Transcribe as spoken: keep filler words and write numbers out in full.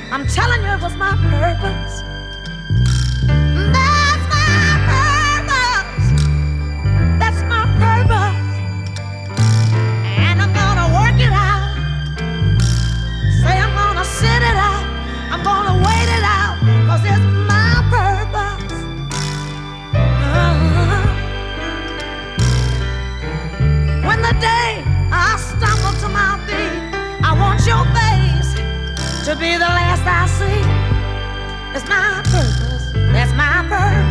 I'm telling you, it was my purpose. That's my purpose. That's my purpose. And I'm gonna work it out. Say I'm gonna sit it out. I'm gonna wait it out. Cause it's my purpose. Uh-huh. When the day I stumble to my feet, I want your face to be the last I see. It's my purpose. That's my purpose.